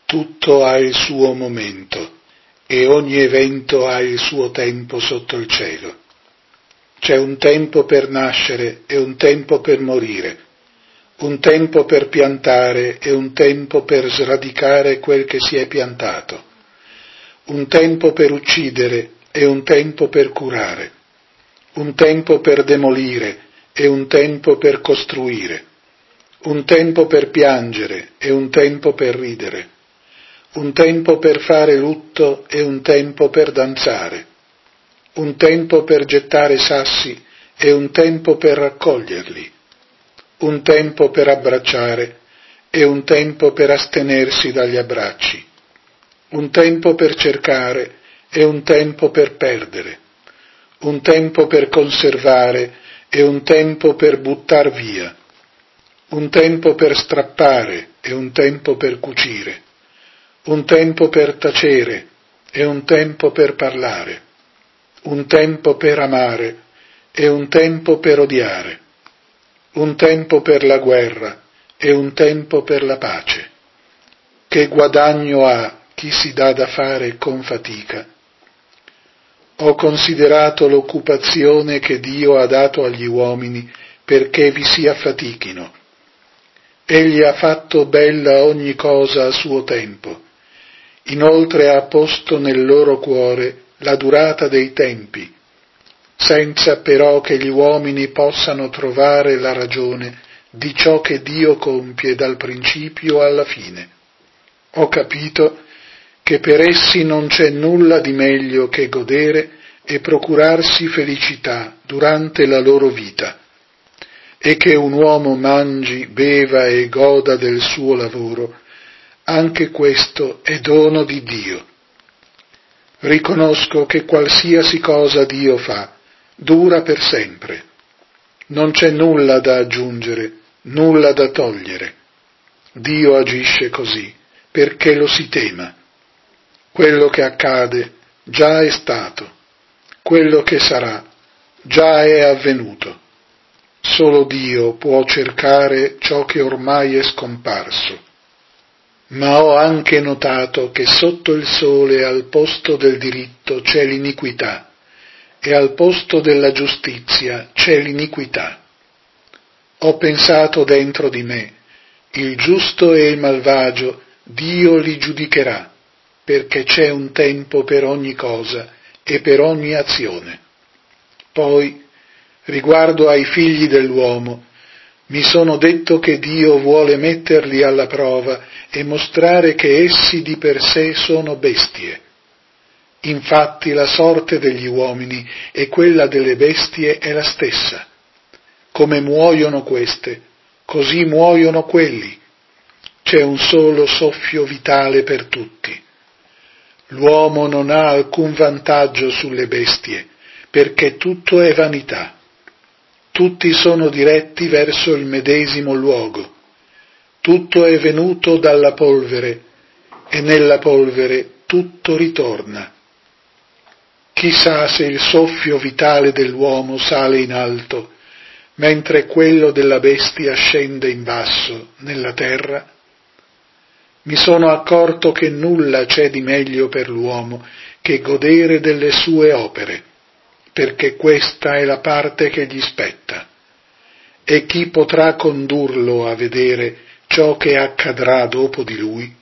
Tutto ha il suo momento e ogni evento ha il suo tempo sotto il cielo. C'è un tempo per nascere e un tempo per morire, un tempo per piantare e un tempo per sradicare quel che si è piantato, un tempo per uccidere e un tempo per curare, un tempo per demolire e un tempo per costruire, un tempo per piangere e un tempo per ridere, un tempo per fare lutto e un tempo per danzare, un tempo per gettare sassi e un tempo per raccoglierli, un tempo per abbracciare e un tempo per astenersi dagli abbracci, un tempo per cercare e un tempo per perdere, un tempo per conservare e un tempo per buttar via, un tempo per strappare e un tempo per cucire, un tempo per tacere e un tempo per parlare, un tempo per amare e un tempo per odiare, un tempo per la guerra e un tempo per la pace. Che guadagno ha chi si dà da fare con fatica? Ho considerato l'occupazione che Dio ha dato agli uomini perché vi si affatichino. Egli ha fatto bella ogni cosa a suo tempo. Inoltre ha posto nel loro cuore la durata dei tempi, senza però che gli uomini possano trovare la ragione di ciò che Dio compie dal principio alla fine. Ho capito che per essi non c'è nulla di meglio che godere e procurarsi felicità durante la loro vita, e che un uomo mangi, beva e goda del suo lavoro. Anche questo è dono di Dio. Riconosco che qualsiasi cosa Dio fa dura per sempre. Non c'è nulla da aggiungere, nulla da togliere. Dio agisce così perché lo si tema. Quello che accade già è stato, quello che sarà già è avvenuto. Solo Dio può cercare ciò che ormai è scomparso. Ma ho anche notato che sotto il sole al posto del diritto c'è l'iniquità e al posto della giustizia c'è l'iniquità. Ho pensato dentro di me, il giusto e il malvagio Dio li giudicherà, perché c'è un tempo per ogni cosa e per ogni azione. Poi, riguardo ai figli dell'uomo, mi sono detto che Dio vuole metterli alla prova e mostrare che essi di per sé sono bestie. Infatti la sorte degli uomini e quella delle bestie è la stessa. Come muoiono queste, così muoiono quelli. C'è un solo soffio vitale per tutti. L'uomo non ha alcun vantaggio sulle bestie, perché tutto è vanità. Tutti sono diretti verso il medesimo luogo. Tutto è venuto dalla polvere e nella polvere tutto ritorna. Chissà se il soffio vitale dell'uomo sale in alto, mentre quello della bestia scende in basso, nella terra. Mi sono accorto che nulla c'è di meglio per l'uomo che godere delle sue opere, perché questa è la parte che gli spetta. E chi potrà condurlo a vedere ciò che accadrà dopo di lui?